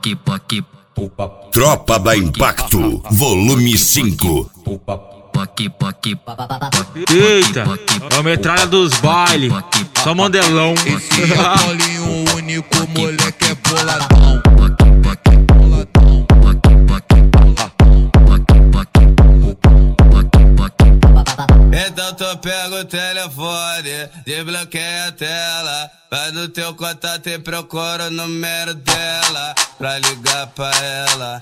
Tropa da Impacto, volume 5. Eita, é a metralha dos bailes, só mandelão. Esse é o Paulinho, o único moleque é boladão. Então tu pega o telefone, desbloqueia a tela, vai no teu contato e procura o número dela, pra ligar pra ela,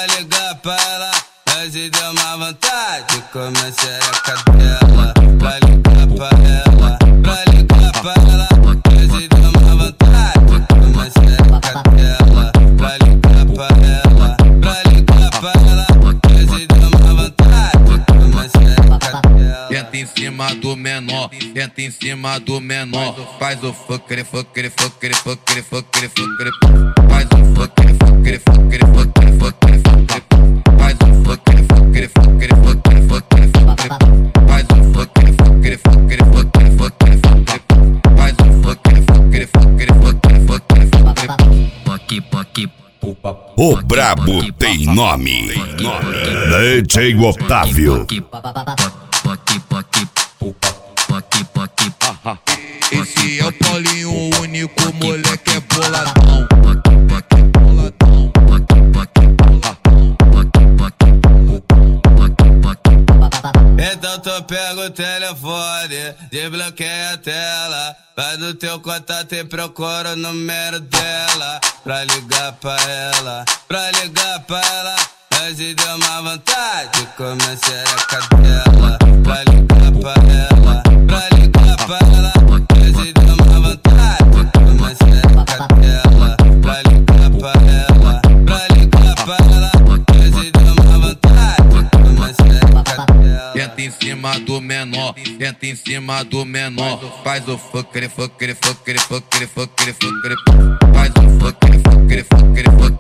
Mas se deu uma vontade de comer xereca dela, pra ligar pra ela, Mas se deu uma vontade de comer xereca dela, pra ligar pra ela, Mas se deu uma vontade de comer xereca dela. Entra em cima do menor, entra em cima do menor. Faz o fucker, fucker, fucker, fucker, fucker, fucker. Faz o fucker, fucker, fucker, fucker, fucker, fucker. Faz o fucker, fucker, fucker, fucker, fucker, fucker. Faz o fucker, fucker, fucker, fucker, fucker, fucker. Faz o fucker, fucker, fucker, fucker, fucker, fucker. O brabo tem nome. DJ Otávio. Esse é o Paulinho, o único moleque é boladão. Então tu pega o telefone, desbloqueia a tela, vai no teu contato e procura o número dela, pra ligar pra ela, Mas se deu uma vontade de comer xereca dela, pra ligar pra ela, Mas se deu uma vontade de comer xereca dela, pra ligar pra ela, Mas se deu uma vontade de comer xereca dela. Entra em cima do menor, entra em cima do menor. Faz o fucker, fucker, fucker, fucker, fucker, fucker. Faz o fucker, fucker, fucker, fucker.